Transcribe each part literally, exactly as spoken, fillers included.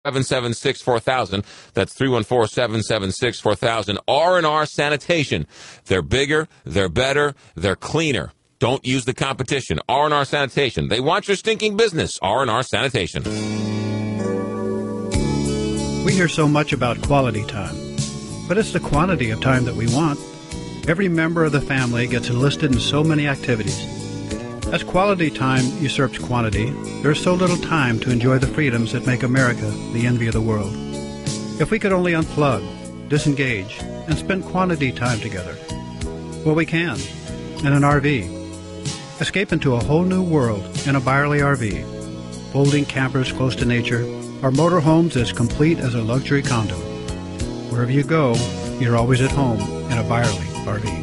seven seven six four thousand. That's three one four, seven seven six, four thousand. R and R Sanitation. They're bigger, they're better, they're cleaner. Don't use the competition. R and R Sanitation. They want your stinking business. R and R Sanitation. We hear so much about quality time, but it's the quantity of time that we want. Every member of the family gets enlisted in so many activities. As quality time usurps quantity, there's so little time to enjoy the freedoms that make America the envy of the world. If we could only unplug, disengage, and spend quantity time together. Well, we can, in an R V. Escape into a whole new world in a Byerly R V. Folding campers close to nature, our motorhomes as complete as a luxury condo. Wherever you go, you're always at home in a Byerly R V.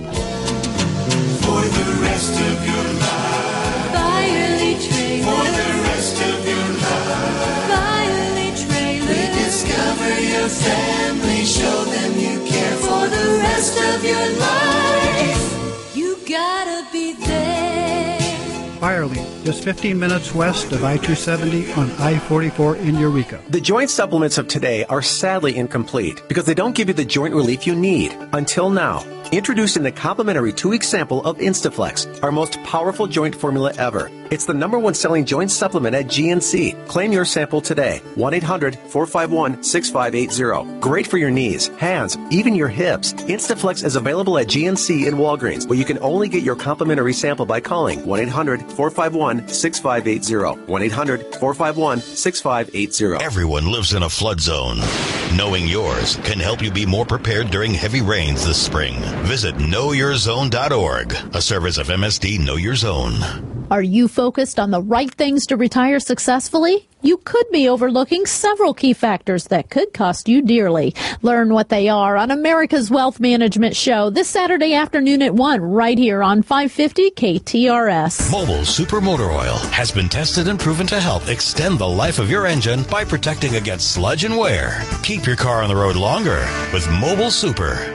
For the rest of your life, Byerly Trailer. For the rest of your life, Byerly Trailer. We discover your family, show them you care. For the rest of your life, you gotta be there. Byerly, just fifteen minutes west of I two seventy on I forty-four in Eureka. The joint supplements of today are sadly incomplete because they don't give you the joint relief you need. Until now. Introducing the complimentary two-week sample of Instaflex, our most powerful joint formula ever. It's the number one selling joint supplement at G N C. Claim your sample today. one eight hundred, four five one, six five eight zero. Great for your knees, hands, even your hips. Instaflex is available at G N C and Walgreens, where you can only get your complimentary sample by calling one eight hundred, four five one, six five eight zero. one eight hundred, four five one, six five eight zero. Everyone lives in a flood zone. Knowing yours can help you be more prepared during heavy rains this spring. Visit know your zone dot org, a service of M S D Know Your Zone. Are you focused on the right things to retire successfully? You could be overlooking several key factors that could cost you dearly. Learn what they are on America's Wealth Management Show this Saturday afternoon at one, right here on five fifty K T R S. Mobile Super Motor Oil has been tested and proven to help extend the life of your engine by protecting against sludge and wear. Keep your car on the road longer with Mobile Super.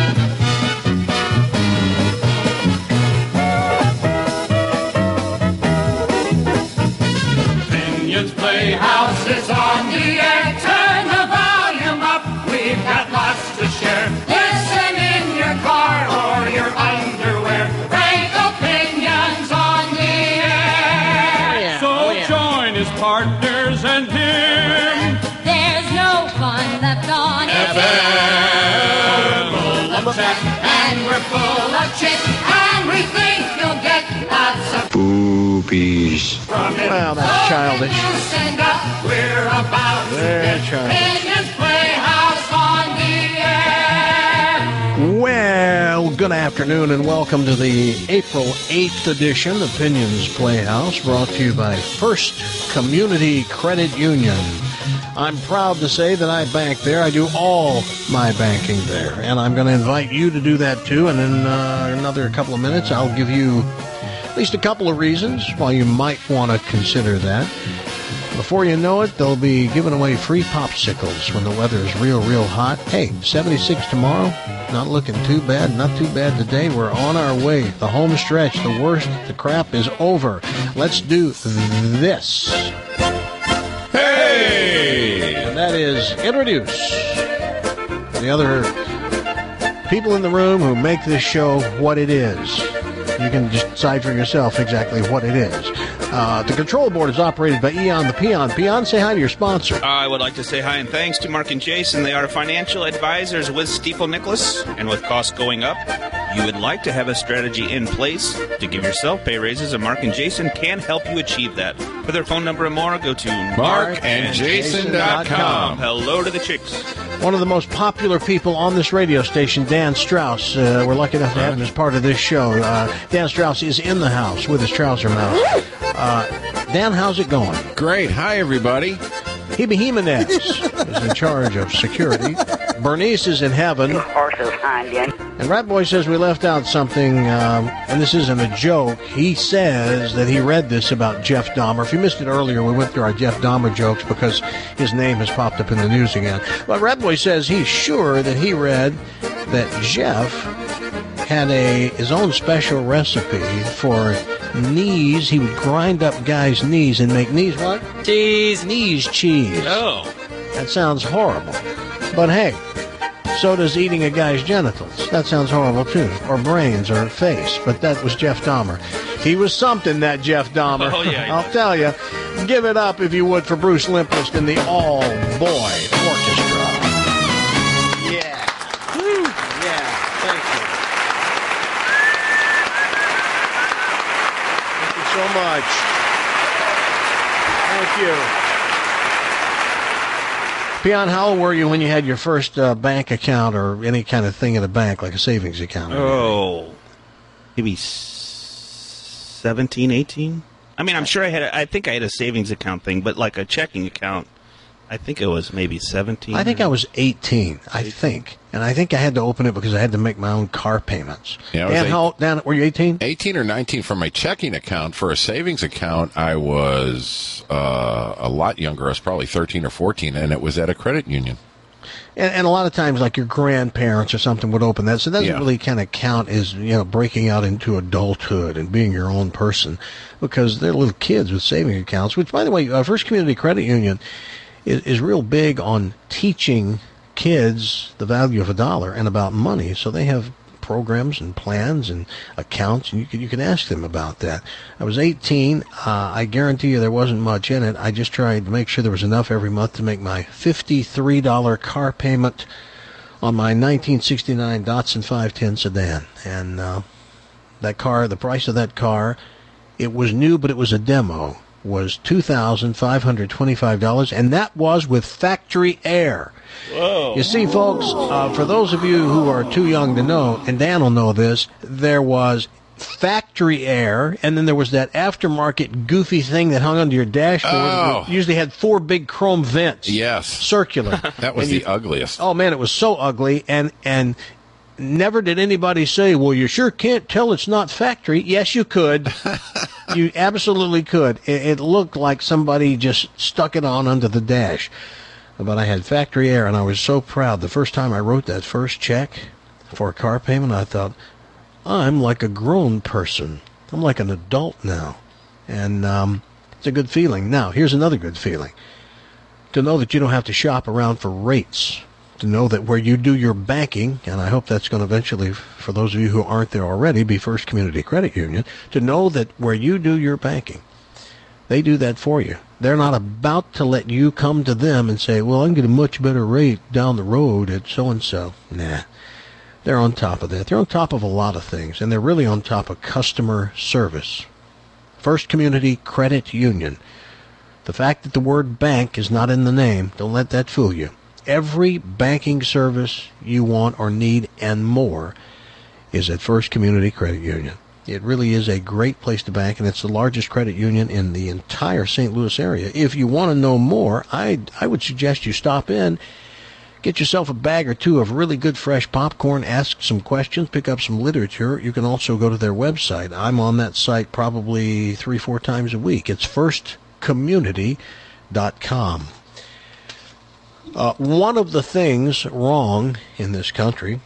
Playhouse is on the air. Turn the volume up. We've got lots to share. Listen in your car or your underwear. Frank Opinions on the air. Oh, yeah. So oh, yeah. join his partners and him. There's no fun left on F M. Full of chat and we're full of chit. And we think you'll get lots of boobies. Well, that's childish. We're about Very to get childish. Opinions Playhouse on the air. Well, good afternoon and welcome to the April eighth edition of Opinions Playhouse, brought to you by First Community Credit Union. I'm proud to say that I bank there. I do all my banking there, and I'm going to invite you to do that too. And in uh, another couple of minutes, I'll give you at least a couple of reasons why you might want to consider that. Before you know it, they'll be giving away free popsicles when the weather's real, real hot. Hey, seventy-six tomorrow, not looking too bad, not too bad today. We're on our way. The home stretch, the worst, the crap is over. Let's do this. Hey! And that is introduce the other people in the room who make this show what it is. You can just decide for yourself exactly what it is. Uh, the control board is operated by Eon the Peon. Peon, say hi to your sponsor. I would like to say hi and thanks to Mark and Jason. They are financial advisors with Stifel Nicholas, and with costs going up, you would like to have a strategy in place to give yourself pay raises, and Mark and Jason can help you achieve that. For their phone number and more, go to mark and jason dot com. Hello to the chicks. One of the most popular people on this radio station, Dan Strauss. Uh, we're lucky enough to have him as part of this show. Uh, Dan Strauss is in the house with his trouser mouth. Uh, Dan, how's it going? Great. Hi, everybody. Hebe Jimenez is in charge of security. Bernice is in heaven. And Rat Boy says we left out something, um, and this isn't a joke. He says that he read this about Jeff Dahmer. If you missed it earlier, we went through our Jeff Dahmer jokes because his name has popped up in the news again. But Rat Boy says he's sure that he read that Jeff had a his own special recipe for knees. He would grind up guys' knees and make knees what? Cheese. Knees cheese. Oh. That sounds horrible. But hey, so does eating a guy's genitals. That sounds horrible too. Or brains or face. But that was Jeff Dahmer. He was something, that Jeff Dahmer. Oh, yeah, I'll tell you. Give it up, if you would, for Bruce Limplist and the All-Boy Orchestra. Yeah. Woo. Yeah. Thank you. Thank you so much. Thank you. Peon, how old were you when you had your first uh, bank account or any kind of thing at a bank, like a savings account? Oh, maybe seventeen, eighteen? I mean, I'm sure I had, a, I think I had a savings account thing, but like a checking account, I think it was maybe seventeen. I think I was eighteen, I eighteen. think. And I think I had to open it because I had to make my own car payments. Yeah, Dan, eight, how, Dan, were you eighteen? eighteen or nineteen for my checking account. For a savings account, I was uh, a lot younger. I was probably thirteen or fourteen, and it was at a credit union. And, and a lot of times, like your grandparents or something would open that, so it doesn't yeah. really kind of count as, you know, breaking out into adulthood and being your own person, because they're little kids with savings accounts. Which, by the way, uh, First Community Credit Union is, is real big on teaching kids the value of a dollar and about money. So they have programs and plans and accounts, and you can you can ask them about that. I was eighteen. Uh, I guarantee you there wasn't much in it. I just tried to make sure there was enough every month to make my fifty-three dollars car payment on my nineteen sixty-nine Datsun five ten sedan. And uh, that car, the price of that car, it was new, but it was a demo, was two thousand five hundred twenty-five dollars, and that was with factory air. Whoa. You see, folks, uh, for those of you who are too young to know, and Dan will know this, there was factory air, and then there was that aftermarket goofy thing that hung onto your dashboard. Oh. It usually had four big chrome vents. Yes. Circular. That was and the you, ugliest. Oh, man, it was so ugly, and and never did anybody say, well, you sure can't tell it's not factory. Yes, you could. You absolutely could. It, it looked like somebody just stuck it on under the dash. But I had factory air, and I was so proud. The first time I wrote that first check for a car payment, I thought, I'm like a grown person. I'm like an adult now. And um, it's a good feeling. Now, here's another good feeling. To know that you don't have to shop around for rates. To know that where you do your banking, and I hope that's going to eventually, for those of you who aren't there already, be First Community Credit Union, to know that where you do your banking, they do that for you. They're not about to let you come to them and say, well, I can get a much better rate down the road at so-and-so. Nah. They're on top of that. They're on top of a lot of things, and they're really on top of customer service. First Community Credit Union. The fact that the word bank is not in the name, don't let that fool you. Every banking service you want or need and more is at First Community Credit Union. It really is a great place to bank, and it's the largest credit union in the entire Saint Louis area. If you want to know more, I I would suggest you stop in, get yourself a bag or two of really good fresh popcorn, ask some questions, pick up some literature. You can also go to their website. I'm on that site probably three, four times a week. It's first community dot com. Uh, one of the things wrong in this country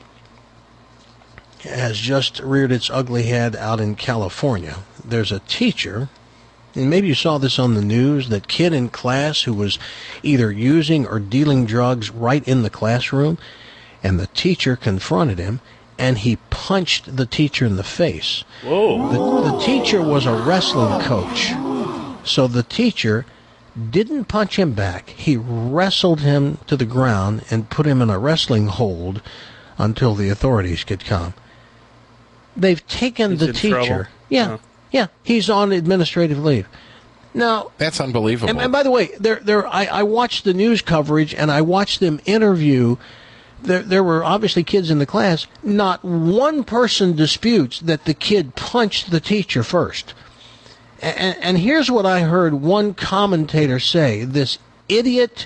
has just reared its ugly head out in California. There's a teacher, and maybe you saw this on the news, that kid in class who was either using or dealing drugs right in the classroom, and the teacher confronted him, and he punched the teacher in the face. Whoa. The, the teacher was a wrestling coach, so the teacher didn't punch him back. He wrestled him to the ground and put him in a wrestling hold until the authorities could come. They've taken He's the in teacher. trouble? Yeah, Oh. yeah. He's on administrative leave. Now, That's unbelievable. and, and by the way, there, there. I, I watched the news coverage and I watched them interview. There, there were obviously kids in the class. Not one person disputes that the kid punched the teacher first. And, and here's what I heard one commentator say. This idiot,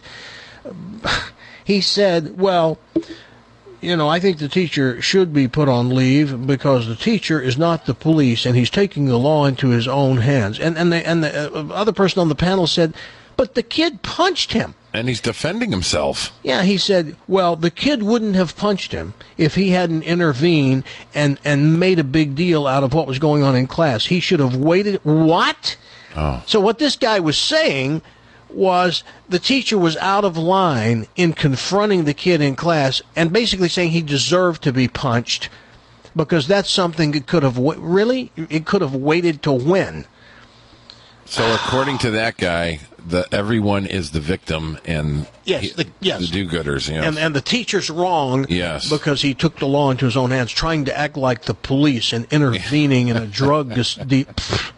he said, well, you know, I think the teacher should be put on leave because the teacher is not the police and he's taking the law into his own hands. And, and, the, and the uh, other person on the panel said, but the kid punched him. And he's defending himself. Yeah, he said, well, the kid wouldn't have punched him if he hadn't intervened and, and made a big deal out of what was going on in class. He should have waited. What? Oh. So what this guy was saying was the teacher was out of line in confronting the kid in class and basically saying he deserved to be punched because that's something it could have wa- really it could have waited to win. So according to that guy, the everyone is the victim and yes, he, the, yes. the do-gooders. Yes. And, and the teacher's wrong yes. because he took the law into his own hands, trying to act like the police and intervening in a drug dis- de-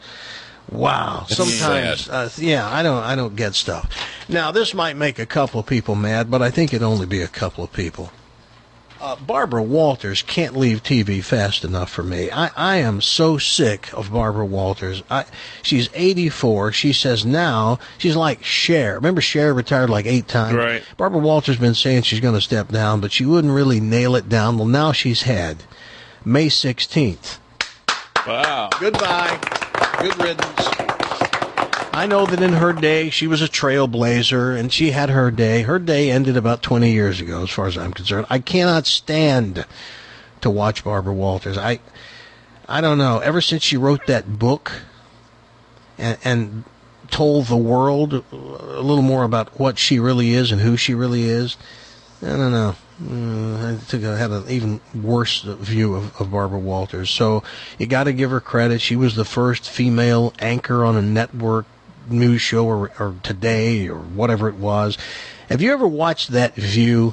Wow. It's Sometimes, uh, yeah, I don't, I don't get stuff. Now, this might make a couple of people mad, but I think it'd only be a couple of people. Uh, Barbara Walters can't leave T V fast enough for me. I, I am so sick of Barbara Walters. I, she's eighty-four. She says now she's like Cher. Remember Cher retired like eight times? Right. Barbara Walters been saying she's going to step down, but she wouldn't really nail it down. Well, now she's had May sixteenth. Wow. Goodbye. Good riddance. I know that in her day, she was a trailblazer, and she had her day. Her day ended about twenty years ago, as far as I'm concerned. I cannot stand to watch Barbara Walters. I I don't know. Ever since she wrote that book and, and told the world a little more about what she really is and who she really is, I don't know. Uh, I took a, had an even worse view of, of Barbara Walters. So you got to give her credit. She was the first female anchor on a network news show, or, or Today, or whatever it was. Have you ever watched that View?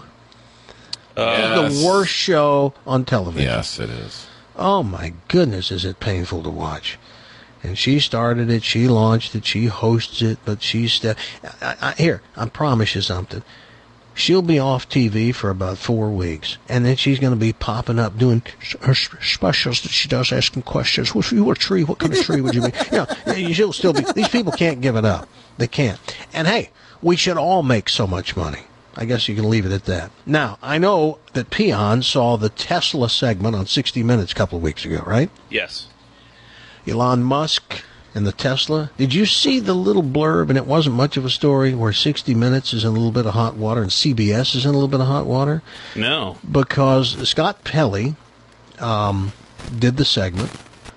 Uh, It's the worst show on television. Yes, it is. Oh my goodness, is it painful to watch? And she started it, she launched it, she hosts it, but she's st- I, I, here. I promise you something. She'll be off T V for about four weeks, and then she's going to be popping up doing her specials that she does, asking questions. If you were a tree, what kind of tree would you be? You know, she'll still be. These people can't give it up. They can't. And hey, we should all make so much money. I guess you can leave it at that. Now, I know that Peon saw the Tesla segment on sixty minutes a couple of weeks ago, right? Yes. Elon Musk and the Tesla. Did you see the little blurb, and it wasn't much of a story, where sixty minutes is in a little bit of hot water and C B S is in a little bit of hot water? No. Because Scott Pelley um, did the segment,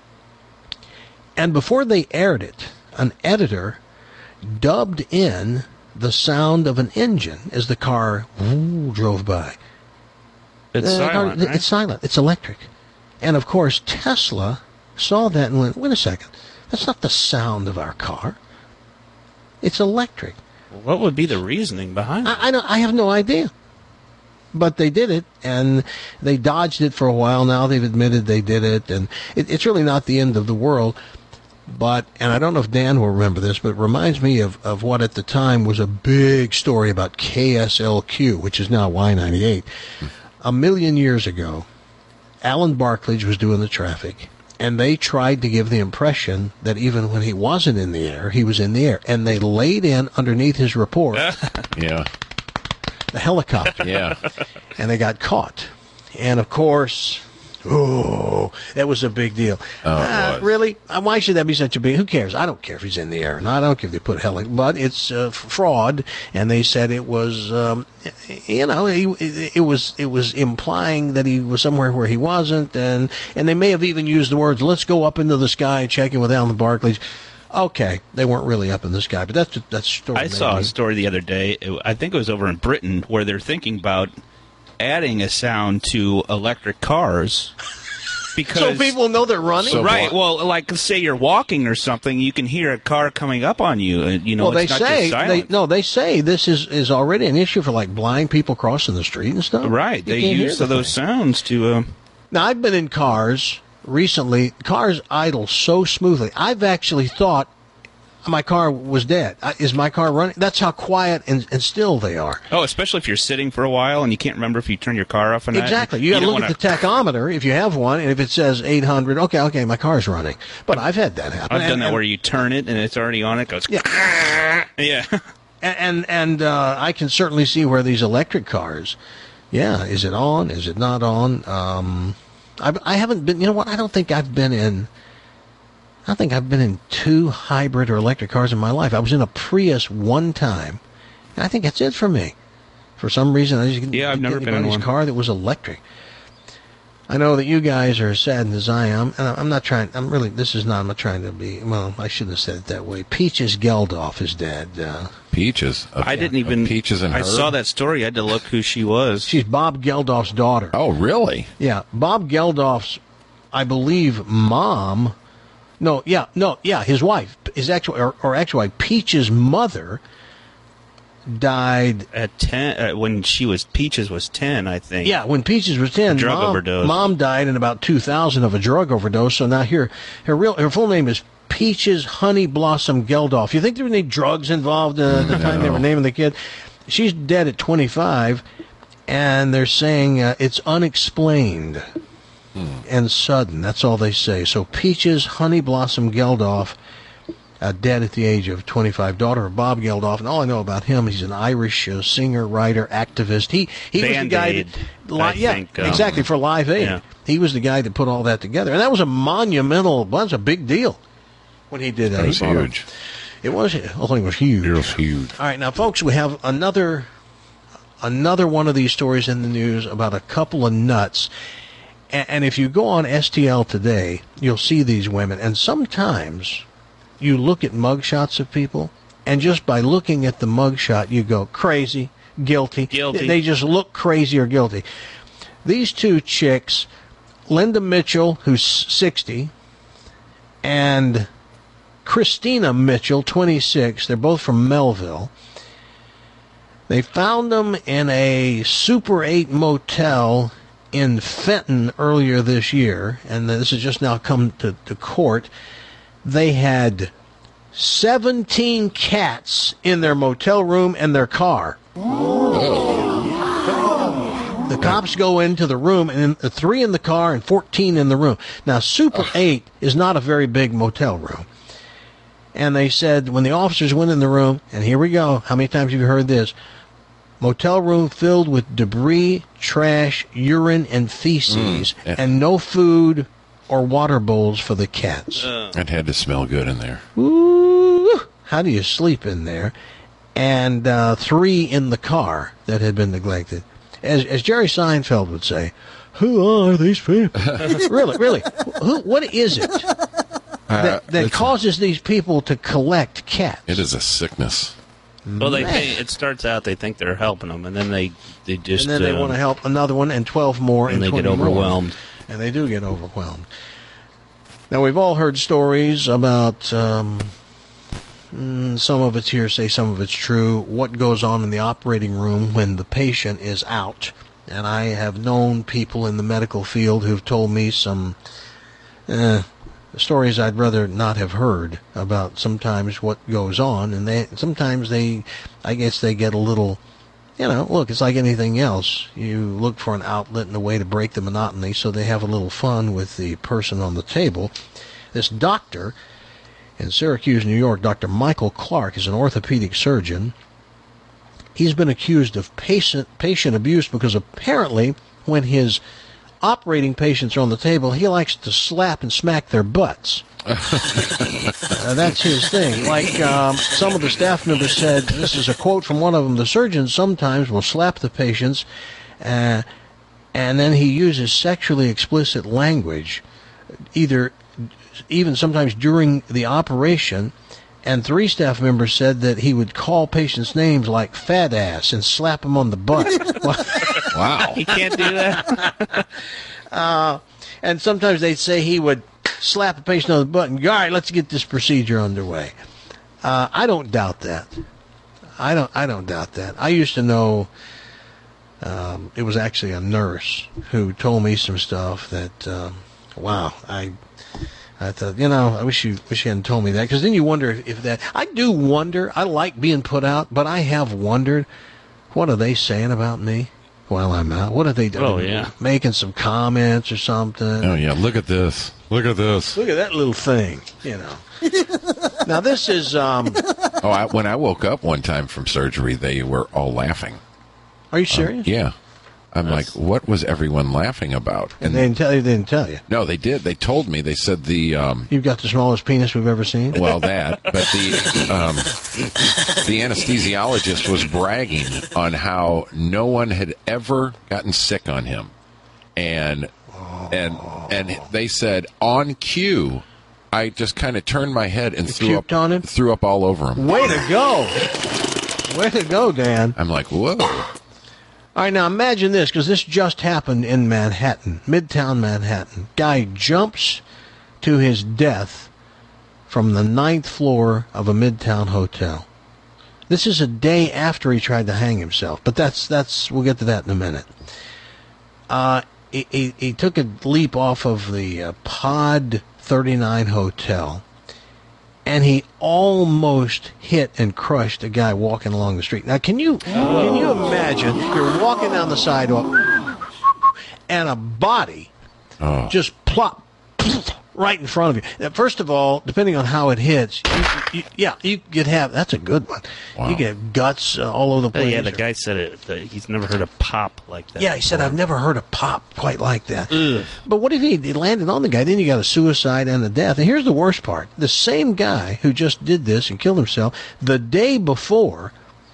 and before they aired it, an editor dubbed in the sound of an engine as the car woo, drove by. It's Uh, silent, right? It's silent. It's electric. And, of course, Tesla saw that and went, wait a second. That's not the sound of our car. It's electric. What would be the reasoning behind it? I, I, don't, I have no idea. But they did it, and they dodged it for a while. Now they've admitted they did it, and it, it's really not the end of the world. But, and I don't know if Dan will remember this, but it reminds me of, of what at the time was a big story about K S L Q, which is now Y ninety-eight. A million years ago, Alan Barclage was doing the traffic, and they tried to give the impression that even when he wasn't in the air, he was in the air. And they laid in underneath his report Yeah. the helicopter. Yeah. And they got caught. And, of course, oh, that was a big deal. Oh, it Uh, was. really? Uh, Why should that be such a big... Who cares? I don't care if he's in the air or not. I don't care if they put heli... But it's uh, fraud, and they said it was, um, you know, he, it, it was it was implying that he was somewhere where he wasn't, and, and they may have even used the words, let's go up into the sky and check in with Alan Barclage. Okay, they weren't really up in the sky, but that's that's a story. I saw maybe. a story the other day. It, I think it was over in Britain, where they're thinking about adding a sound to electric cars. Because, So people know they're running? So- right. Well, like say you're walking or something, you can hear a car coming up on you. And, you know, well, they it's not say just they silent. no, they say this is, is already an issue for like blind people crossing the street and stuff. Right. You They can't use hear the those thing. sounds to. Uh, Now I've been in cars recently. Cars idle so smoothly. I've actually thought my car was dead. Uh, Is my car running? That's how quiet and, and still they are. oh, especially if you're sitting for a while and you can't remember if you turn your car off or not. Exactly. You got to don't look wanna- at the tachometer if you have one, and if it says eight hundred, okay, okay, my car's running. But I've had that happen. I've done And- that and- where you turn it and it's already on. It goes. Yeah. Yeah. And and, and uh, I can certainly see where these electric cars, yeah, is it on? Is it not on? Um, I I haven't been. You know what? I don't think I've been in. I don't think I've been in two hybrid or electric cars in my life. I was in a Prius one time, and I think that's it for me. For some reason, I just Yeah, I've didn't never get been in anybody's one. car that was electric. I know that you guys are as saddened as I am, and I'm not trying, I'm really, this is not, I'm not trying to be, well, I shouldn't have said it that way. Peaches Geldof is dead. Uh, Peaches? Of, I didn't even, Peaches and I Herb? saw that story. I had to look who she was. She's Bob Geldof's daughter. Oh, really? Yeah, Bob Geldof's, I believe, mom, no, yeah, no, yeah, his wife, his actual, or, or actually, Peach's mother died at ten uh, when she was Peaches was ten, I think. Yeah, when Peaches was ten, a drug mom, overdose. Mom died in about two thousand of a drug overdose. So now here, her real, her full name is Peaches Honey Blossom Geldof. You think there were any drugs involved uh, at the time No. they were naming the kid? She's dead at twenty-five, and they're saying uh, it's unexplained hmm. and sudden. That's all they say. So Peaches Honey Blossom Geldof. Uh, dead at the age of twenty-five, daughter of Bob Geldof, and all I know about him, he's an Irish uh, singer, writer, activist. He he was the guy that, li- I yeah, think, um, exactly for Live Aid. yeah. He was the guy that put all that together, and that was a monumental, well, that's a big deal when he did that. That was He bought huge. It, it was, the whole thing was huge. It was huge. All right, now, folks, we have another another one of these stories in the news about a couple of nuts. And, and if you go on S T L today, you'll see these women, and sometimes you look at mugshots of people, and just by looking at the mugshot, you go crazy, guilty. Guilty. They just look crazy or guilty. These two chicks, Linda Mitchell, who's sixty, and Christina Mitchell, twenty-six, they're both from Melville. They found them in a Super eight motel in Fenton earlier this year, and this has just now come to, to court. They had seventeen cats in their motel room and their car. The cops go into the room, and uh, three in the car and fourteen in the room. Now, Super eight is not a very big motel room. And they said when the officers went in the room, and here we go, how many times have you heard this? Motel room filled with debris, trash, urine, and feces, Mm. and no food or water bowls for the cats. Uh. It had to smell good in there. Ooh, how do you sleep in there? And uh, three in the car that had been neglected. As, as Jerry Seinfeld would say, who are these people? really, really. Who, what is it that, that it's- causes these people to collect cats? It is a sickness. Well, they Man. think, it starts out they think they're helping them, and then they they just And then they uh, want to help another one and twelve more and and they get twenty more. overwhelmed. And they do get overwhelmed. Now, we've all heard stories about, um, mm, some of it's hearsay, some of it's true, what goes on in the operating room when the patient is out. And I have known people in the medical field who've told me some uh, stories I'd rather not have heard about sometimes what goes on. And they sometimes they, I guess they get a little... You know, look, it's like anything else. You look for an outlet and a way to break the monotony, so they have a little fun with the person on the table. This doctor in Syracuse, New York, Doctor Michael Clark, is an orthopedic surgeon. He's been accused of patient patient abuse because apparently when his operating patients are on the table, he likes to slap and smack their butts. uh, that's his thing. Like um, some of the staff members said, this is a quote from one of them, the surgeon sometimes will slap the patients uh, and then he uses sexually explicit language, either even sometimes during the operation. And three staff members said that he would call patients' names like fat ass and slap them on the butt. Wow. You can't do that. uh, and sometimes they'd say he would slap a patient on the butt and go, all right, let's get this procedure underway. Uh, I don't doubt that. I don't. I don't doubt that. I used to know. Um, it was actually a nurse who told me some stuff that. Um, wow, I. I thought, you know, I wish you wish you hadn't told me that, because then you wonder if, if that. I do wonder. I like being put out, but I have wondered, what are they saying about me while I'm out? What are they doing? Oh, yeah. Making some comments or something. Oh, yeah. Look at this. Look at this. Look at that little thing, you know. Now, this is... Um, oh, I, when I woke up one time from surgery, they were all laughing. Are you serious? Um, yeah. I'm That's... like, what was everyone laughing about? And, and they didn't tell you, they didn't tell you. No, they did. They told me. They said the... Um, You've got the smallest penis we've ever seen? Well, that. But the um, the anesthesiologist was bragging on how no one had ever gotten sick on him. And and and they said on cue, I just kind of turned my head and You threw up puked on him? threw up all over him. Way to go. Way to go, Dan. I'm like, whoa. All right, now imagine this, because this just happened in Manhattan, Midtown Manhattan. Guy jumps to his death from the ninth floor of a Midtown hotel. This is a day after he tried to hang himself, but that's that's we'll get to that in a minute. Uh, he, he, he took a leap off of the uh, Pod thirty-nine hotel, and he almost hit and crushed a guy walking along the street. Now, can you can you imagine you're walking down the sidewalk and a body Oh. just plop right in front of you? Now, first of all, depending on how it hits, you, you, yeah, you could have, that's a good one. Wow. You get guts uh, all over the place. yeah, the guy said it. That he's never heard a pop like that. Yeah, he said, I've never heard a pop quite like that. Ugh. But what if he, he landed on the guy? Then you got a suicide and a death. And here's the worst part. The same guy who just did this and killed himself, the day before,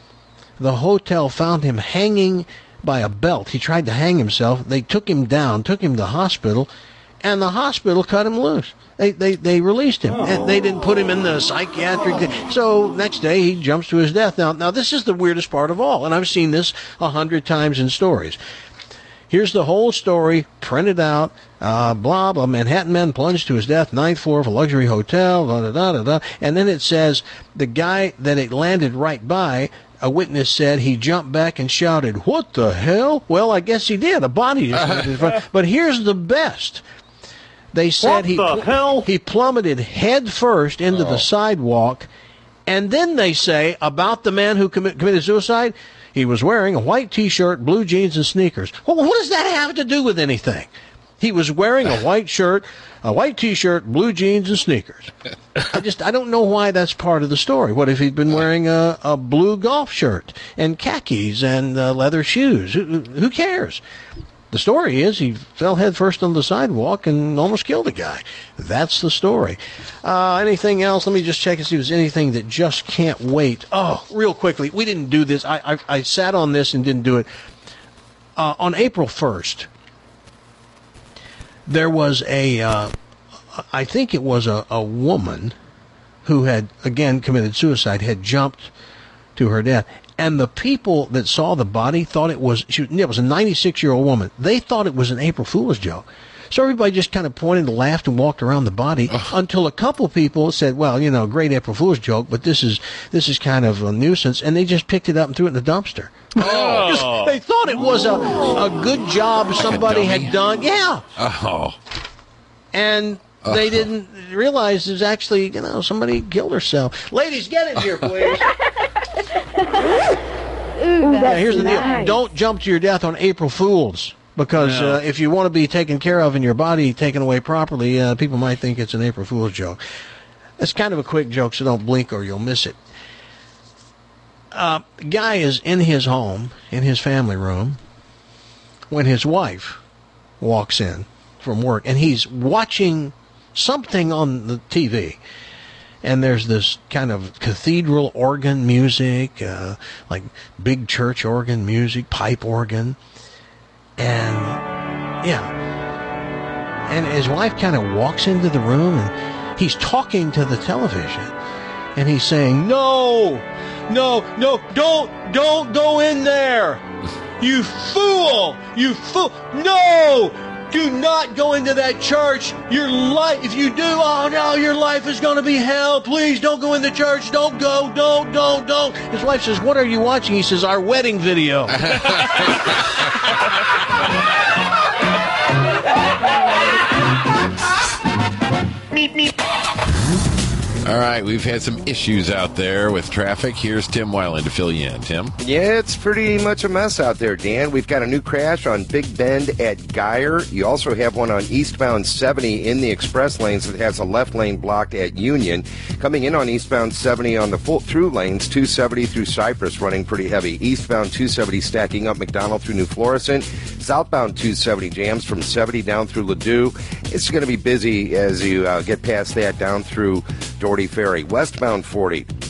the hotel found him hanging by a belt. He tried to hang himself. They took him down, took him to the hospital, and the hospital cut him loose. They they, they released him. Oh. And they didn't put him in the psychiatric. So next day he jumps to his death. Now, now this is the weirdest part of all, and I've seen this a hundred times in stories. Here's the whole story printed out. Uh, blah, blah. Manhattan man plunged to his death, ninth floor of a luxury hotel, da, da, da, da, da. And then it says the guy that it landed right by, a witness said he jumped back and shouted, "What the hell?" Well, I guess he did. A body just landed in front. But here's the best. They said What he the hell? he plummeted head first into Oh. the sidewalk, and then they say about the man who commi- committed suicide, he was wearing a white T-shirt, blue jeans, and sneakers. Well, what does that have to do with anything? He was wearing a white shirt, a white T-shirt, blue jeans, and sneakers. I just I don't know why that's part of the story. What if he'd been wearing a, a blue golf shirt and khakis and uh, leather shoes? Who, who cares? The story is he fell head first on the sidewalk and almost killed a guy. That's the story. Uh, anything else? Let me just check and see if there's anything that just can't wait. Oh, real quickly, we didn't do this. I I, I sat on this and didn't do it. Uh, on April first, there was a, uh, I think it was a, a woman who had, again, committed suicide, had jumped to her death. And the people that saw the body thought it was, she, it was a ninety-six-year-old woman. They thought it was an April Fool's joke. So everybody just kind of pointed and laughed and walked around the body until a couple people said, well, you know, great April Fool's joke, but this is this is kind of a nuisance. And they just picked it up and threw it in the dumpster. Oh. Just, they thought it was a, a good job Like somebody a dummy? had done. Yeah. Oh. And they didn't realize there's actually, you know, somebody killed herself. Ladies, get in here, please. Ooh, Yeah, here's the deal. nice. Don't jump to your death on April Fools. Because No. uh, if you want to be taken care of and your body taken away properly, uh, people might think it's an April Fool's joke. It's kind of a quick joke, so don't blink or you'll miss it. Uh, guy is in his home, in his family room, when his wife walks in from work, and he's watching something on the T V. And there's this kind of cathedral organ music, uh, like big church organ music, pipe organ. And, yeah. And his wife kind of walks into the room, and he's talking to the television. And he's saying, no, no, no, don't, don't go in there. You fool, you fool. No, do not go into that church. Your life, if you do, oh no, your life is going to be hell. Please don't go in the church. Don't go, don't, don't, don't. His wife says, what are you watching? He says, our wedding video. Meep, meep. All right, we've had some issues out there with traffic. Here's Tim Weiland to fill you in. Tim? Yeah, it's pretty much a mess out there, Dan. We've got a new crash on Big Bend at Geyer. You also have one on eastbound seventy in the express lanes that has a left lane blocked at Union. Coming in on eastbound seventy on the full through lanes, two seventy through Cypress running pretty heavy. Eastbound two seventy stacking up McDonald through New Florissant. Southbound two seventy jams from seventy down through Ladue. It's going to be busy as you uh, get past that down through Doherty Ferry. Westbound forty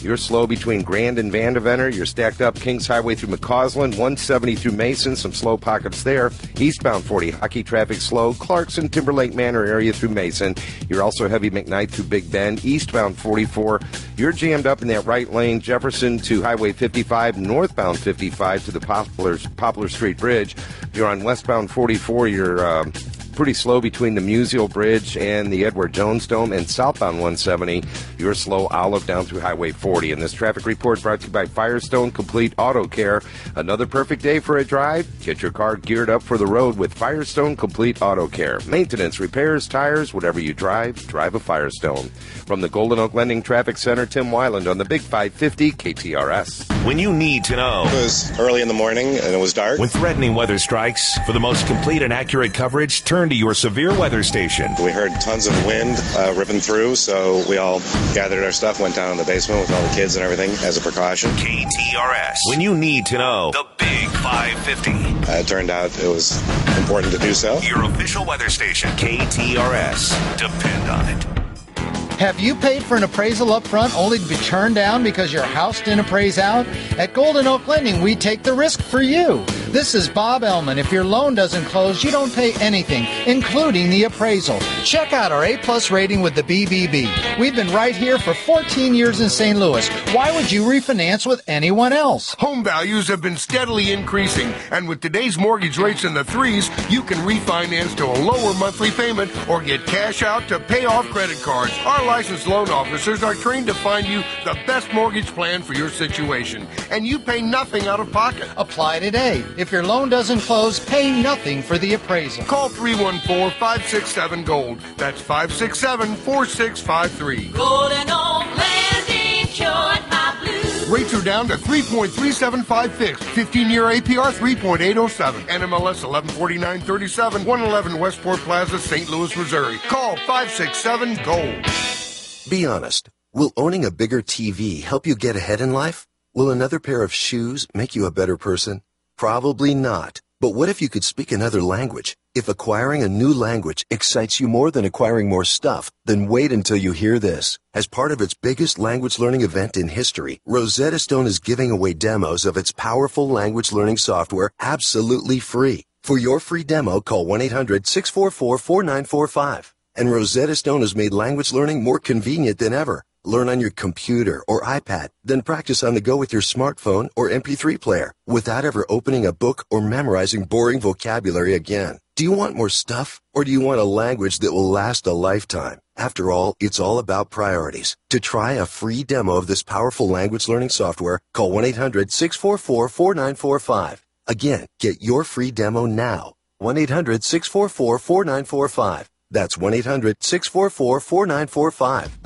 You're slow between Grand and Vandeventer. You're stacked up Kings Highway through McCausland, one seventy through Mason, some slow pockets there. Eastbound forty, hockey traffic slow. Clarkson, Timberlake Manor area through Mason. You're also heavy McKnight through Big Bend. Eastbound forty-four, you're jammed up in that right lane. Jefferson to Highway fifty-five, northbound fifty-five to the Poplar, Poplar Street Bridge. You're on westbound forty-four, you're uh, pretty slow between the Musial Bridge and the Edward Jones Dome, and southbound one seventy, you're slow Olive down through Highway forty. And this traffic report brought to you by Firestone Complete Auto Care. Another perfect day for a drive. Get your car geared up for the road with Firestone Complete Auto Care. Maintenance, repairs, tires, whatever you drive, drive a Firestone. From the Golden Oak Lending Traffic Center, Tim Weiland on the Big five fifty K T R S. When you need to know. It was early in the morning and it was dark. When threatening weather strikes, for the most complete and accurate coverage, turn to your severe weather station. We heard tons of wind uh, ripping through, so we all gathered our stuff, went down in the basement with all the kids and everything as a precaution. K T R S. When you need to know. The Big five fifty. Uh, it turned out it was important to do so. Your official weather station. K T R S. Depend on it. Have you paid for an appraisal up front only to be turned down because your house didn't appraise out? At Golden Oak Lending, we take the risk for you. This is Bob Ellman. If your loan doesn't close, you don't pay anything, including the appraisal. Check out our A-plus rating with the B B B. We've been right here for fourteen years in Saint Louis. Why would you refinance with anyone else? Home values have been steadily increasing, and with today's mortgage rates in the threes, you can refinance to a lower monthly payment or get cash out to pay off credit cards. Our licensed loan officers are trained to find you the best mortgage plan for your situation, and you pay nothing out of pocket. Apply today. If your loan doesn't close, pay nothing for the appraisal. Call three one four, five six seven, GOLD. That's five six seven, four six five three. Golden Oak Lending, cured my blues. Rates are down to three point three seven five fixed. fifteen-year A P R three point eight oh seven. N M L S eleven forty-nine thirty-seven, one eleven Westport Plaza, Saint Louis, Missouri. Call five six seven, GOLD. Be honest. Will owning a bigger T V help you get ahead in life? Will another pair of shoes make you a better person? Probably not. But what if you could speak another language? If acquiring a new language excites you more than acquiring more stuff, then wait until you hear this. As part of its biggest language learning event in history, Rosetta Stone is giving away demos of its powerful language learning software absolutely free. For your free demo, call one eight hundred, six four four, four nine four five. And Rosetta Stone has made language learning more convenient than ever. Learn on your computer or iPad, then practice on the go with your smartphone or M P three player without ever opening a book or memorizing boring vocabulary again. Do you want more stuff, or do you want a language that will last a lifetime? After all, it's all about priorities. To try a free demo of this powerful language learning software, call one eight hundred, six four four, four nine four five. Again, get your free demo now. one eight hundred, six four four, four nine four five. That's one eight hundred, six four four, four nine four five.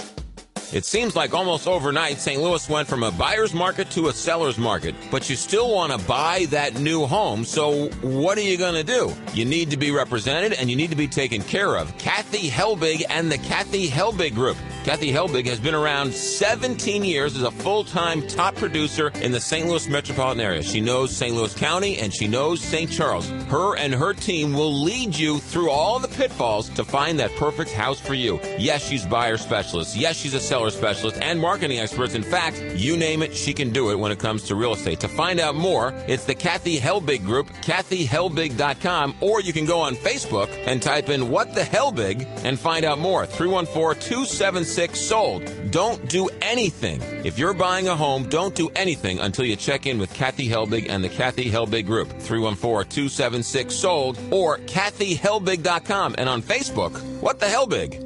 It seems like almost overnight, Saint Louis went from a buyer's market to a seller's market, but you still want to buy that new home, so what are you going to do? You need to be represented, and you need to be taken care of. Kathy Helbig and the Kathy Helbig Group. Kathy Helbig has been around seventeen years as a full-time top producer in the Saint Louis metropolitan area. She knows Saint Louis County, and she knows Saint Charles. Her and her team will lead you through all the pitfalls to find that perfect house for you. Yes, she's buyer specialist. Yes, she's a seller specialist and marketing experts. In fact, you name it, she can do it when it comes to real estate. To find out more, it's the Kathy Helbig Group, kathy helbig dot com, or you can go on Facebook and type in What the Helbig and find out more. three one four, two seven six, sold. Don't do anything. If you're buying a home, don't do anything until you check in with Kathy Helbig and the Kathy Helbig Group. three one four, two seven six, sold or kathy helbig dot com, and on Facebook, What the Helbig.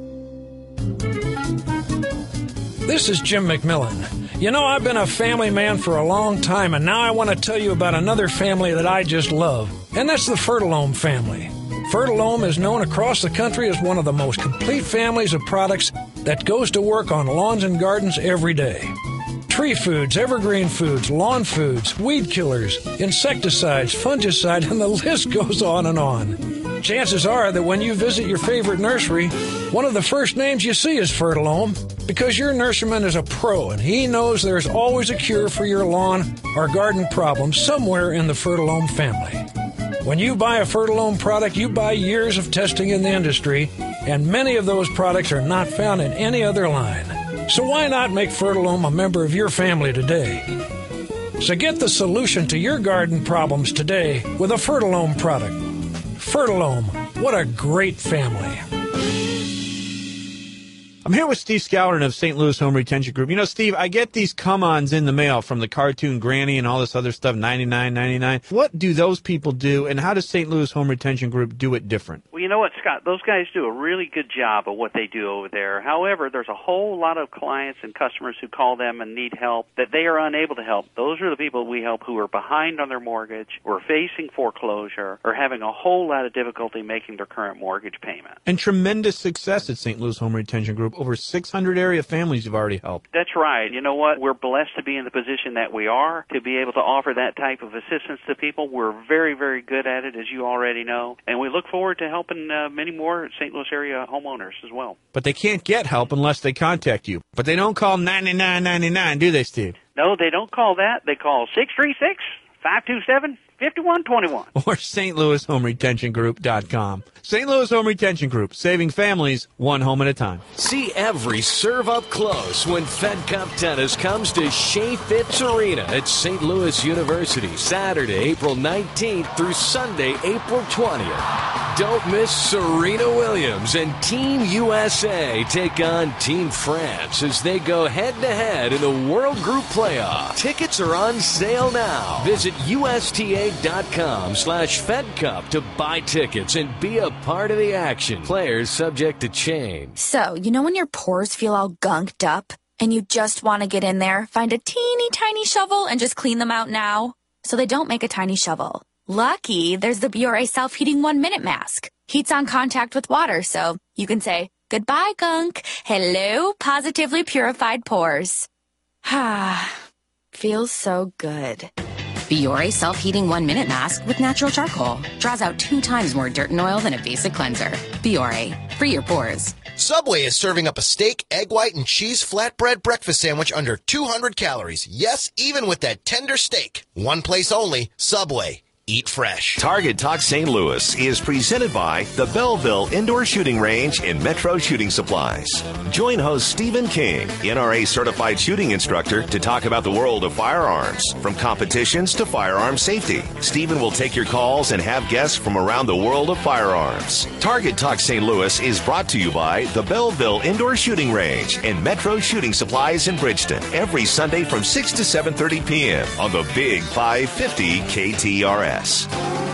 This is Jim McMillan. You know, I've been a family man for a long time, and now I want to tell you about another family that I just love, and that's the Fertilome family. Fertilome is known across the country as one of the most complete families of products that goes to work on lawns and gardens every day. Tree foods, evergreen foods, lawn foods, weed killers, insecticides, fungicide, and the list goes on and on. Chances are that when you visit your favorite nursery, one of the first names you see is Fertilome, because your nurseryman is a pro and he knows there's always a cure for your lawn or garden problem somewhere in the Fertilome family. When you buy a Fertilome product, you buy years of testing in the industry, and many of those products are not found in any other line. So why not make Fertilome a member of your family today? So get the solution to your garden problems today with a Fertilome product. Fertilome, what a great family. I'm here with Steve Scourin of Saint Louis Home Retention Group. You know, Steve, I get these come-ons in the mail from the cartoon Granny and all this other stuff, ninety-nine ninety-nine. What do those people do, and how does Saint Louis Home Retention Group do it different? Well, you know what, Scott? Those guys do a really good job of what they do over there. However, there's a whole lot of clients and customers who call them and need help that they are unable to help. Those are the people we help who are behind on their mortgage, or facing foreclosure, or having a whole lot of difficulty making their current mortgage payment. And tremendous success at Saint Louis Home Retention Group. Over six hundred area families you've already helped. That's right. You know what? We're blessed to be in the position that we are, to be able to offer that type of assistance to people. We're very, very good at it, as you already know, and we look forward to helping uh, many more Saint Louis area homeowners as well. But they can't get help unless they contact you. But they don't call ninety-nine ninety-nine, do they, Steve? No, they don't call that. They call six three six, five two seven, five one two one. Or Saint Louis Home Retention Group dot com. Saint Louis Home Retention Group, saving families one home at a time. See every serve up close when Fed Cup tennis comes to Shea Fitz Arena at Saint Louis University, Saturday, April nineteenth through Sunday, April twentieth. Don't miss Serena Williams and Team U S A take on Team France as they go head-to-head in the World Group Playoff. Tickets are on sale now. Visit U S T A dot com slash Fed Cup to buy tickets and be a part of the action. Players subject to change. So, you know when your pores feel all gunked up and you just want to get in there, find a teeny tiny shovel and just clean them out now? So they don't make a tiny shovel. Lucky, there's the Biore self-heating one-minute mask. Heats on contact with water, so you can say, goodbye, gunk. Hello, positively purified pores. Ah, feels so good. Biore self-heating one-minute mask with natural charcoal. Draws out two times more dirt and oil than a basic cleanser. Biore. Free your pores. Subway is serving up a steak, egg white, and cheese flatbread breakfast sandwich under two hundred calories. Yes, even with that tender steak. One place only, Subway. Eat fresh. Target Talk Saint Louis is presented by the Belleville Indoor Shooting Range in Metro Shooting Supplies. Join host Stephen King, N R A certified shooting instructor, to talk about the world of firearms, from competitions to firearm safety. Stephen will take your calls and have guests from around the world of firearms. Target Talk Saint Louis is brought to you by the Belleville Indoor Shooting Range and Metro Shooting Supplies in Bridgeton, every Sunday from six to seven thirty p.m. on the Big five fifty K T R S. Bottle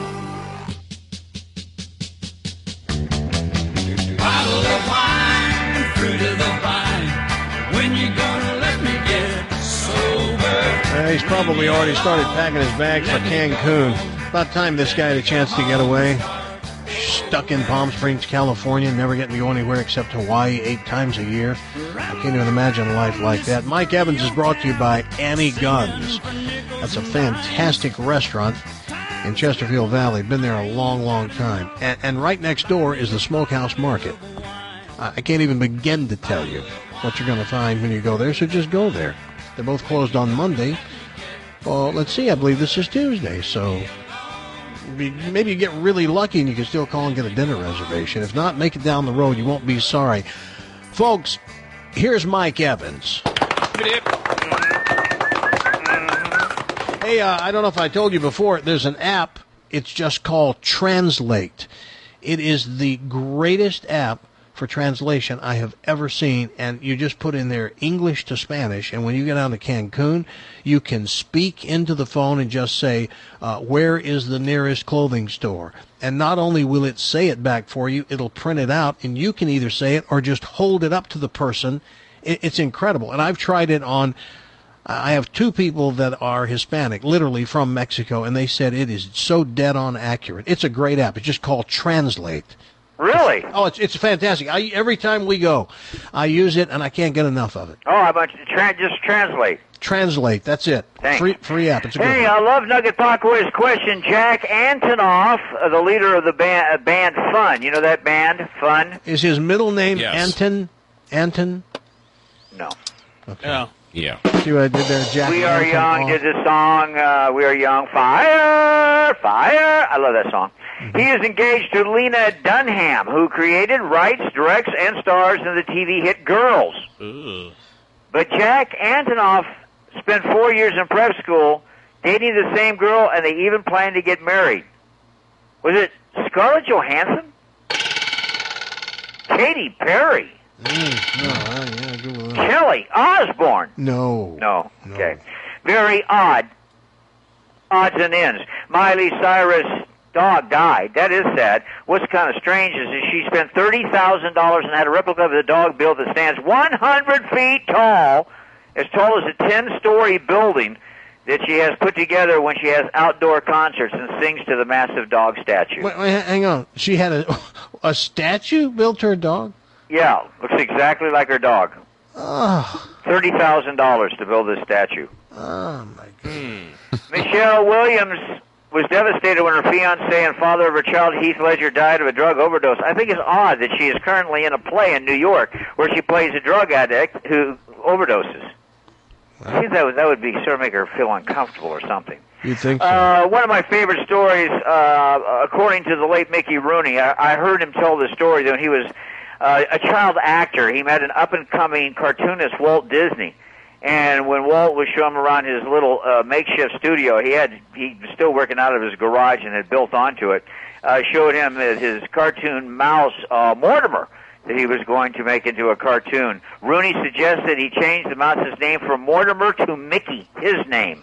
of wine, fruit of the vine. When you gonna let me get sober? Uh, he's probably already started packing his bags for Cancun. About time this guy had a chance to get away. Stuck in Palm Springs, California, never getting to go anywhere except Hawaii eight times a year. I can't even imagine a life like that. Mike Evans is brought to you by Annie Guns. That's a fantastic restaurant in Chesterfield Valley. Been there a long, long time. And, and right next door is the Smokehouse Market. I can't even begin to tell you what you're going to find when you go there, so just go there. They're both closed on Monday. Well, let's see, I believe this is Tuesday, so maybe you get really lucky and you can still call and get a dinner reservation. If not, make it down the road. You won't be sorry. Folks, here's Mike Evans. Hey, uh, I don't know if I told you before, there's an app. It's just called Translate. It is the greatest app for translation I have ever seen, and you just put in there English to Spanish, and when you get down to Cancun, you can speak into the phone and just say, uh, where is the nearest clothing store? And not only will it say it back for you, it'll print it out, and you can either say it or just hold it up to the person. It, it's incredible, and I've tried it on... I have two people that are Hispanic, literally from Mexico, and they said it is so dead-on accurate. It's a great app. It's just called Translate. Really? Oh, it's it's fantastic. I, every time we go, I use it, and I can't get enough of it. Oh, how about you tra- just translate? Translate, that's it. Thanks. Free free app. It's a good Hey, one. I love Nugget Talkaway's question. Jack Antonoff, uh, the leader of the band, uh, band Fun. You know that band, Fun? Is his middle name Yes. Anton? Anton? No. Okay. No. Yeah. See what I did there, Jack? We Are Anton Young off? did the song, uh, We Are Young, Fire, Fire. I love that song. Mm-hmm. He is engaged to Lena Dunham, who created, writes, directs, and stars in the T V hit Girls. Ooh. But Jack Antonoff spent four years in prep school dating the same girl, and they even planned to get married. Was it Scarlett Johansson? Katy Perry? Mm, no, uh, yeah, good with that. Kelly Osbourne? No. No. Okay. Very odd. Odds and ends. Miley Cyrus' dog died. That is sad. What's kind of strange is that she spent thirty thousand dollars and had a replica of the dog built that stands one hundred feet tall, as tall as a ten-story building, that she has put together when she has outdoor concerts and sings to the massive dog statue. Wait, wait, hang on. She had a a statue built to her dog? Yeah, looks exactly like her dog. Oh. thirty thousand dollars to build this statue. Oh, my God. Michelle Williams was devastated when her fiancé and father of her child, Heath Ledger, died of a drug overdose. I think it's odd that she is currently in a play in New York where she plays a drug addict who overdoses. I think that would, that would be sort of make her feel uncomfortable or something. You think so? Uh, one of my favorite stories, uh, according to the late Mickey Rooney, I, I heard him tell the story that when he was uh, a child actor, he met an up-and-coming cartoonist, Walt Disney. And when Walt was showing him around his little uh, makeshift studio, he had he was still working out of his garage and had built onto it. Uh, showed him his cartoon mouse uh, Mortimer that he was going to make into a cartoon. Rooney suggested he change the mouse's name from Mortimer to Mickey, his name.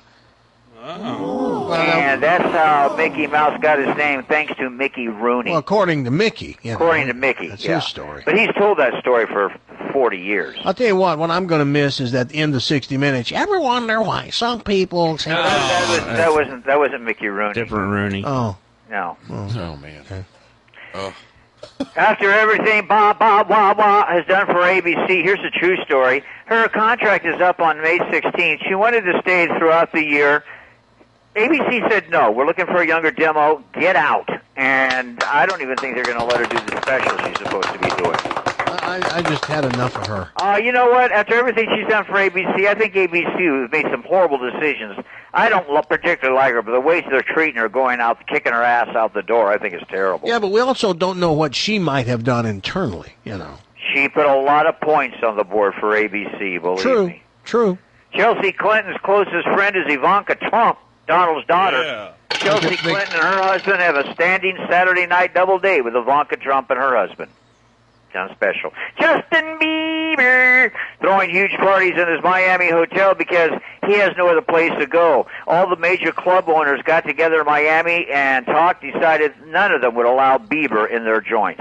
Oh. And that's how Mickey Mouse got his name, thanks to Mickey Rooney. Well, according to Mickey. You know, according to Mickey, that's yeah. his story. But he's told that story for forty years. I'll tell you what, what I'm going to miss is at the end of sixty minutes, you ever wonder why some people say... No, that, was, that, wasn't, that wasn't Mickey Rooney. Different Rooney. Oh. No. Oh, oh man. Okay. Oh. After everything Bob, Bob, Wah, Wah has done for A B C, here's a true story. Her contract is up on May sixteenth. She wanted to stay throughout the year. A B C said, no, we're looking for a younger demo. Get out. And I don't even think they're going to let her do the special she's supposed to be doing. I, I just had enough of her. Uh, you know what? After everything she's done for A B C, I think A B C has made some horrible decisions. I don't lo- particularly like her, but the way they're treating her, going out, kicking her ass out the door, I think is terrible. Yeah, but we also don't know what she might have done internally, you know. She put a lot of points on the board for A B C, believe True, me. true. Chelsea Clinton's closest friend is Ivanka Trump, Donald's daughter. Yeah. Chelsea Clinton and her husband have a standing Saturday night double date with Ivanka Trump and her husband. Sounds special. Justin Bieber throwing huge parties in his Miami hotel because he has no other place to go. All the major club owners got together in Miami and talked, decided none of them would allow Bieber in their joints.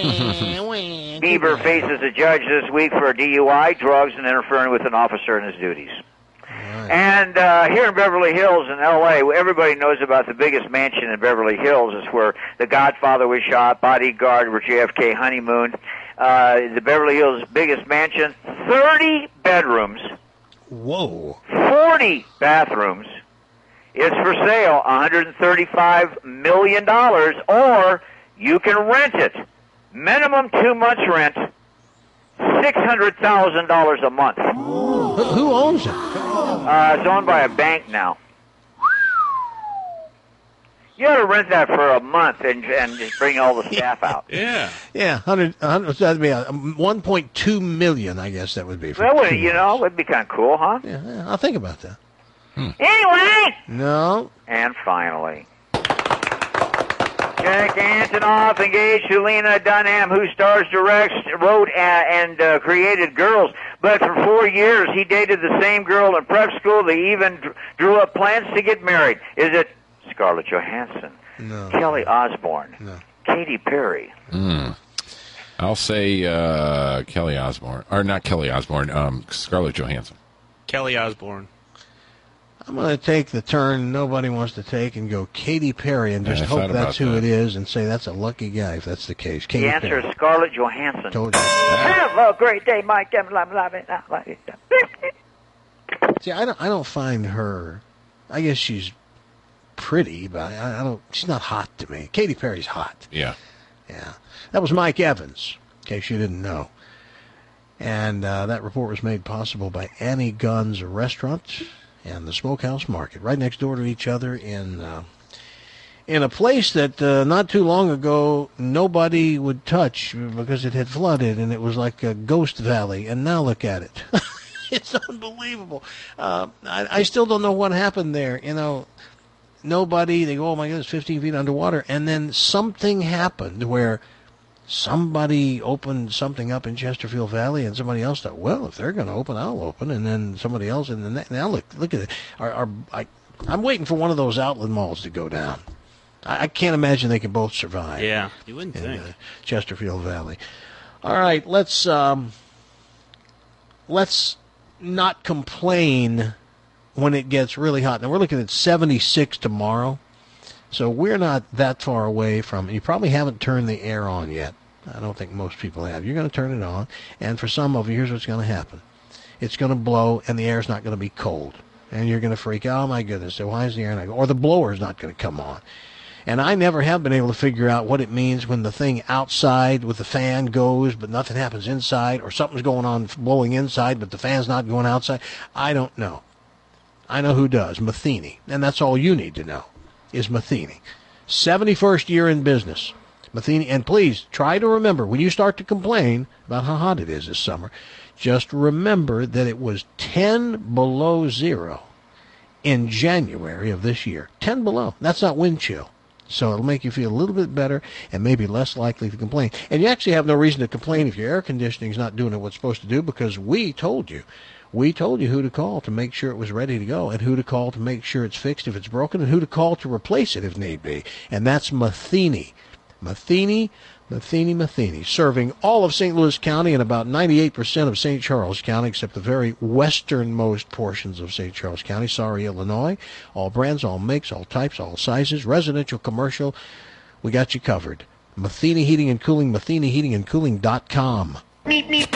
Bieber faces a judge this week for D U I, drugs, and interfering with an officer in his duties. And uh, here in Beverly Hills in L A, everybody knows about the biggest mansion in Beverly Hills. It's where The Godfather was shot, Bodyguard, where J F K honeymooned. Uh, the Beverly Hills biggest mansion, thirty bedrooms. Whoa. forty bathrooms. It's for sale, one hundred thirty-five million dollars, or you can rent it. Minimum two months rent, six hundred thousand dollars a month. Who, who owns it? Uh, it's owned by a bank now. You ought to rent that for a month and and just bring all the staff out. Yeah. Yeah, one hundred, that'd be a, one point two million, I guess that would be. For That would, two you know, would be kind of cool, huh? Yeah, yeah, I'll think about that. Anyway! No. And finally, Jack Antonoff engaged to Lena Dunham, who stars, directs, wrote, and uh, created Girls. But for four years, he dated the same girl in prep school. They even drew up plans to get married. Is it Scarlett Johansson, No. Kelly Osbourne, No. Katy Perry? Mm. I'll say uh, Kelly Osbourne, or not Kelly Osbourne, um, Scarlett Johansson. Kelly Osbourne. I'm going to take the turn nobody wants to take and go Katy Perry and just I hope thought that's about who that. it is and say that's a lucky guy if that's the case. Katy The answer Perry. is Scarlett Johansson. Told you. Have a great day, Mike. See, I don't, I don't find her. I guess she's pretty, but I, I don't. She's not hot to me. Katy Perry's hot. Yeah. Yeah. That was Mike Evans, in case you didn't know. And uh, that report was made possible by Annie Gunn's Restaurant and the Smokehouse Market, right next door to each other in uh, in a place that uh, not too long ago nobody would touch because it had flooded and it was like a ghost valley. And now look at it. It's unbelievable. Uh, I, I still don't know what happened there. You know, nobody, they go, oh my goodness, fifteen feet underwater. And then something happened where somebody opened something up in Chesterfield Valley, and somebody else thought, well, if they're going to open, I'll open. And then somebody else, and then now look, look at it. Our, our, I, I'm waiting for one of those outlet malls to go down. I, I can't imagine they can both survive. Yeah, you wouldn't in, think. Uh, Chesterfield Valley. All right, let's um, let's not complain when it gets really hot. Now we're looking at seventy-six tomorrow. So we're not that far away from, you probably haven't turned the air on yet. I don't think most people have. You're going to turn it on, and for some of you, here's what's going to happen. It's going to blow, and the air's not going to be cold. And you're going to freak out, oh my goodness, so why is the air not, or the blower's not going to come on. And I never have been able to figure out what it means when the thing outside with the fan goes, but nothing happens inside, or something's going on blowing inside, but the fan's not going outside. I don't know. I know who does, Matheny, and that's all you need to know. Is Matheny. seventy-first year in business. Matheny, and please try to remember, when you start to complain about how hot it is this summer, just remember that it was ten below zero in January of this year. ten below. That's not wind chill. So it'll make you feel a little bit better and maybe less likely to complain. And you actually have no reason to complain if your air conditioning is not doing what it's supposed to do, because we told you. We told you who to call to make sure it was ready to go, and who to call to make sure it's fixed if it's broken, and who to call to replace it if need be. And that's Matheny. Matheny, Matheny, Matheny, serving all of Saint Louis County and about ninety-eight percent of Saint Charles County, except the very westernmost portions of Saint Charles County. Sorry, Illinois. All brands, all makes, all types, all sizes, residential, commercial. We got you covered. Matheny Heating and Cooling, matheny heating and cooling dot com. Meet me.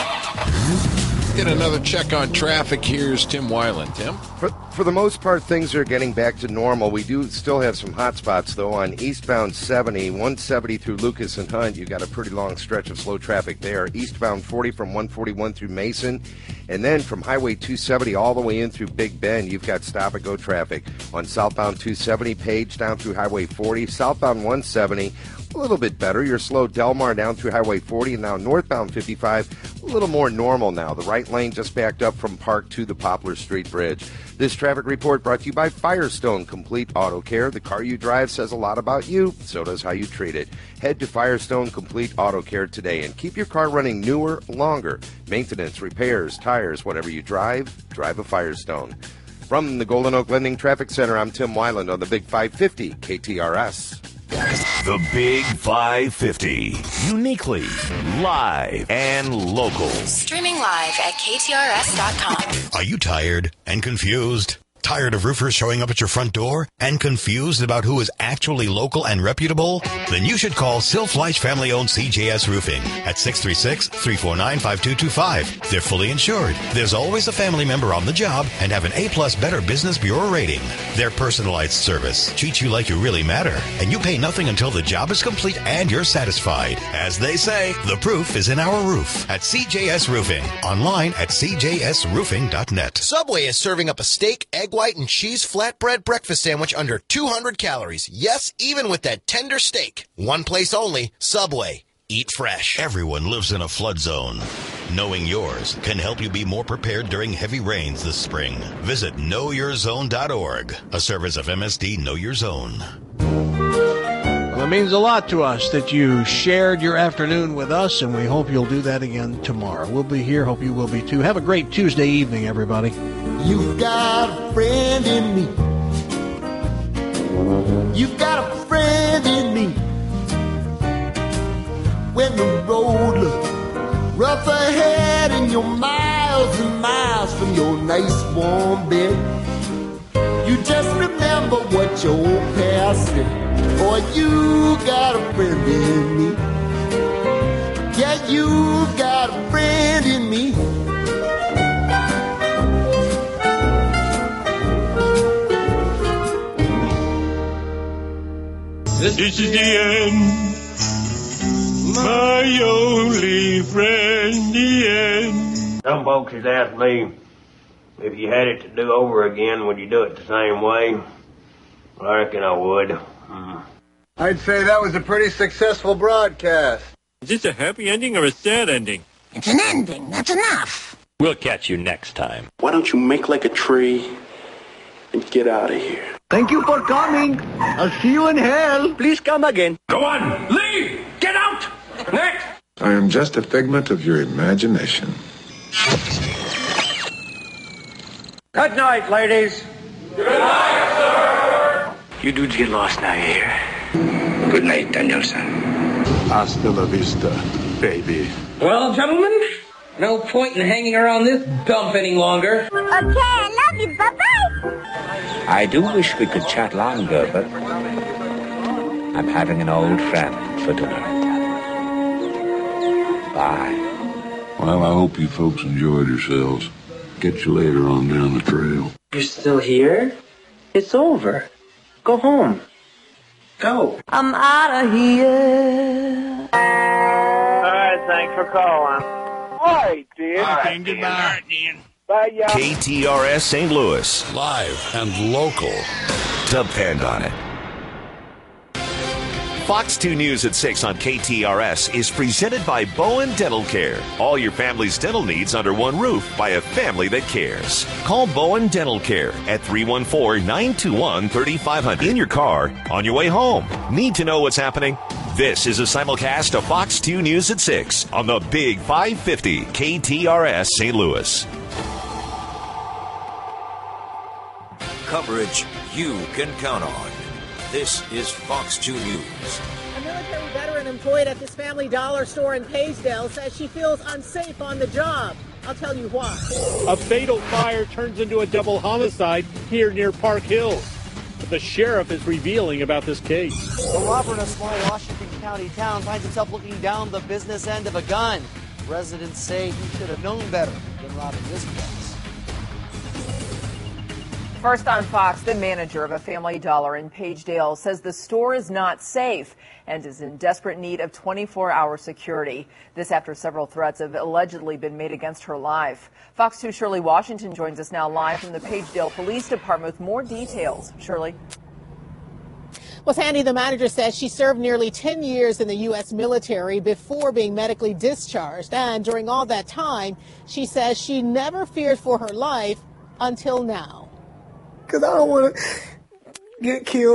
Get another check on traffic. Here's Tim Weiland. Tim? For, for the most part, things are getting back to normal. We do still have some hot spots, though, on eastbound seventy, one seventy through Lucas and Hunt. You got a pretty long stretch of slow traffic there. Eastbound forty from one forty-one through Mason. And then from Highway two seventy all the way in through Big Bend, you've got stop-and-go traffic. On southbound two seventy, Page down through Highway forty. Southbound one seventy, a little bit better. You're slow Delmar down through Highway forty, and now northbound fifty-five, a little more normal now. The right lane just backed up from Park to the Poplar Street Bridge. This traffic report brought to you by Firestone Complete Auto Care. The car you drive says a lot about you, so does how you treat it. Head to Firestone Complete Auto Care today and keep your car running newer, longer. Maintenance, repairs, tires, whatever you drive, drive a Firestone. From the Golden Oak Lending Traffic Center, I'm Tim Weiland on the Big five fifty K T R S. The Big five fifty. Uniquely live and local. Streaming live at K T R S dot com. Are you tired and confused? Tired of roofers showing up at your front door and confused about who is actually local and reputable? Then you should call Silfleich family-owned C J S Roofing at six three six, three four nine, five two two five. They're fully insured. There's always a family member on the job and have an A-plus Better Business Bureau rating. Their personalized service treats you like you really matter, and you pay nothing until the job is complete and you're satisfied. As they say, the proof is in our roof at C J S Roofing. Online at c j s roofing dot net. Subway is serving up a steak, egg white, and cheese flatbread breakfast sandwich under two hundred calories. Yes, even with that tender steak. One place only, Subway. Eat fresh. Everyone lives in a flood zone. Knowing yours can help you be more prepared during heavy rains this spring. Visit know your zone dot org, a service of M S D Know Your Zone. Well, it means a lot to us that you shared your afternoon with us, and we hope you'll do that again tomorrow. We'll be here. Hope you will be, too. Have a great Tuesday evening, everybody. You've got a friend in me. You've got a friend in me. When the road looks rough ahead and you're miles and miles from your nice warm bed, you just remember what your old past said. Boy, you got a friend in me. Yeah, you got a friend in me. This is the end. My only friend, the end. Some folks has asked me if you had it to do over again, would you do it the same way? Well, I reckon I would. Mm. I'd say that was a pretty successful broadcast. Is this a happy ending or a sad ending? It's an ending, that's enough. We'll catch you next time. Why don't you make like a tree and get out of here? Thank you for coming. I'll see you in hell. Please come again. Go on, leave! Get out! Next! I am just a figment of your imagination. Good night, ladies. Good night, sir. You dudes get lost now, you hear? Good night, Danielson. Hasta la vista, baby. Well, gentlemen, no point in hanging around this dump any longer. Okay, I love you. Bye-bye. I do wish we could chat longer, but I'm having an old friend for dinner. Bye. Well, I hope you folks enjoyed yourselves. Catch you later on down the trail. You're still here? It's over. Go home. Go. I'm out of here. All right, thanks for calling. All right, Dan. All right, Dan. goodbye. All right, Dan. Bye, y'all. K T R S Saint Louis. Live and local. Depend on it. Fox two News at six on K T R S is presented by Bowen Dental Care. All your family's dental needs under one roof by a family that cares. Call Bowen Dental Care at three one four, nine two one, three five zero zero. In your car, on your way home. Need to know what's happening? This is a simulcast of Fox two News at six on the Big five fifty K T R S Saint Louis. Coverage you can count on. This is Fox two News. A military veteran employed at this Family Dollar store in Paysdale says she feels unsafe on the job. I'll tell you why. A fatal fire turns into a double homicide here near Park Hills. The sheriff is revealing about this case. A robber in a small Washington County town finds himself looking down the business end of a gun. Residents say he should have known better than robbing this place. First on Fox, the manager of a Family Dollar in Paysdale says the store is not safe and is in desperate need of twenty-four hour security. This after several threats have allegedly been made against her life. Fox two Shirley Washington joins us now live from the Paysdale Police Department with more details. Shirley. Well, Sandy, the manager says she served nearly ten years in the U S military before being medically discharged. And during all that time, she says she never feared for her life until now. Because I don't want to get killed.